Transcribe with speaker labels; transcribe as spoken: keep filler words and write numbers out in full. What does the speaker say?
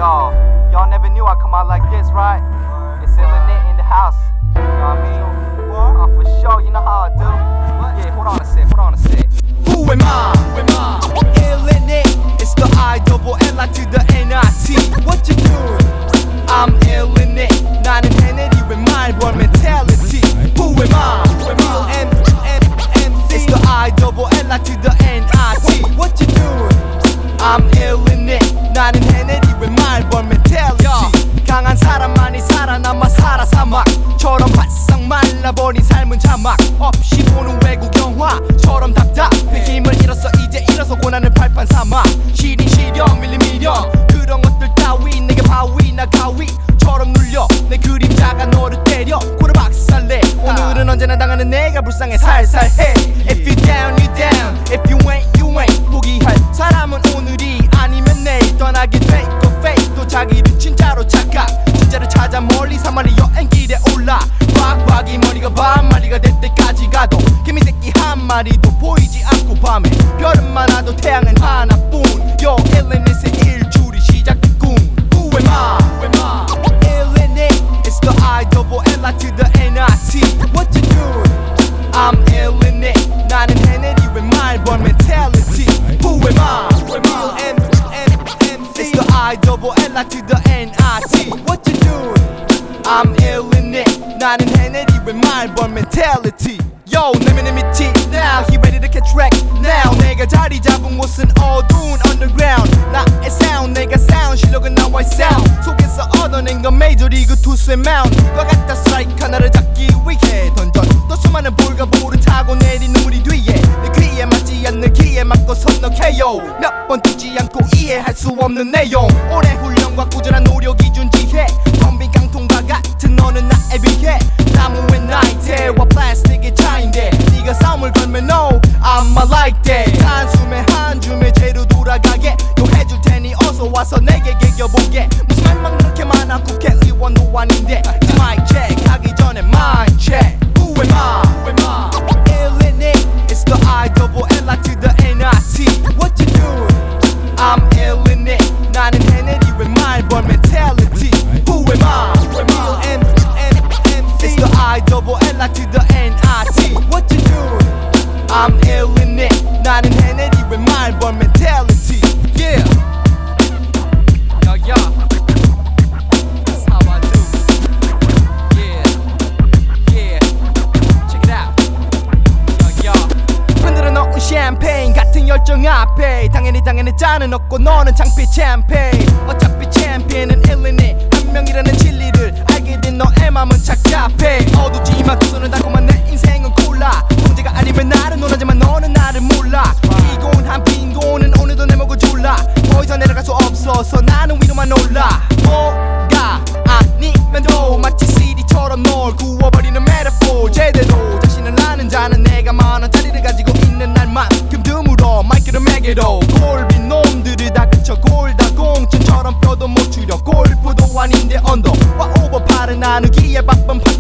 Speaker 1: Yo, y'all never knew I'd come out like this, right? It's illin' it in the house. You know what I mean? Uh, for sure, you know how I do. Yeah, hold on a sec, hold on a sec.
Speaker 2: Who am I? Who am I? illin' it. It's the I double L I to the N I T. What you doing? I'm illin' it. 나는 해내리 with my boy mentality. Who am I? Real M M M C. It's the I double L I to the N I T. What you doing? I'm illin' it. 나는 해내리 with my boy mentality. 강한 사람만이 살아남아 살아 사막처럼 바싹 말라버린 삶은 자막 없이 보는 외국 영화처럼 답답해. 힘을 잃었어 이제 일어서 고난을 발판 삼아. 시린 시련 밀린 미련 그런 것들 따위 내게 바위나 가위처럼 눌려. 내 그림자가 너를 때려 고를 박살내. 오늘은 언제나 당하는 내가 불쌍해 살살해. If you down you down, if you ain't you ain't. 포기할 사람은 오늘이 아니면 내일 떠나게 돼. 또 fake 또 자기를 진짜로 착각. 진짜를 찾아 멀리 사마리 여행길에 올라. 꽉꽉이 머리가 반마리가 될 때까지 가도 개미새끼 한 마리도 보이지 않고 밤에 별은 많아도 태양은 하나뿐. Yo, illin' it's 일주일이 시작됐군. Who am I? Who am I? illin' it. It's the I double L I to the N I T. What you doing? I'm illin' it. 나는 해내리 with my boy mentality. Who am I? Who am I? M M M C. It's the I double L I to the N I T. What you doing? I'm illin' it. 나는 해내리 with my boy mentality. Yo, 내면의 밑이 now he ready to catch wreck now. 내가 자리 잡은 곳은 어두운 underground. 나의 sound 내가 sound 실력은 나와의 sound 속에서 얻어낸 건 메이저리그 투수의 마운드와 같다. 스트라이크 하나를 잡기 위해 던져 또 수많은 볼과 볼을 타고 내린 눈물이 뒤에 내 귀에 맞지 않는 기에 맞고 선너 케이오. 몇 번 듣지 않고 이해할 수 없는 내용. 오래 훈련과 꾸준한 노력이 준 지혜. 텅빈 깡통과 같은 너는 나에 비해 나무의 나이테와 플라스틱의 차이인데 네가 싸움을 걸면 no I'm not like that. 한숨에 한 줌의 재료 돌아가게 요 해줄 테니 어서 와서 내게 개겨보게. 무슨 말만 그렇게 많아 국회의원도 아닌데. 이제 마이크 체크 하기 전에 mind check. Who am I? Who am I? illin' it. It's the I double L I to the N I T. What you doing? I'm illin' it. 나는 해내리 with my boy mentality. Who am I? Real M M M C. It's the I double L I to the N I T. What you doing? I'm illin' it. 나는 해내리 with my boy mentality. Yeah.
Speaker 1: Yo, yo. That's how I do. Yeah. Yeah. Check it out. Yo, yo.
Speaker 2: 흔들어 놓은 샴페인 같은 열정 앞에 당연히 당연히 짠은 없고 너는 창피 챔페인. 어차피 챔피언은 illin' it. 한 명이라는 진리를 알게 된 너의 맘은 착잡해. 어두지만 두 손을 닫고만 내 인생은 콜라. 문제가 아니면 나를 논하지만 너는 나를 몰라. 이곤 한 빈곤은 오늘도 내 목을 졸라. 더 이상 내려갈 수 없어서 나는 위로만 올라. 뭐가 아니면 도 마치 씨디처럼 널 구워버리는 메타포. 제대로 자신을 아는 자는 내가 만 원짜리를 가지고 있는 날만큼 드물어. 마이크를 매개로 골빈 놈들을 다 그쳐 골다 공천처럼 뼈도 못 추려. 골프도 아닌데 언더와 오버팔을 나누기에 바쁜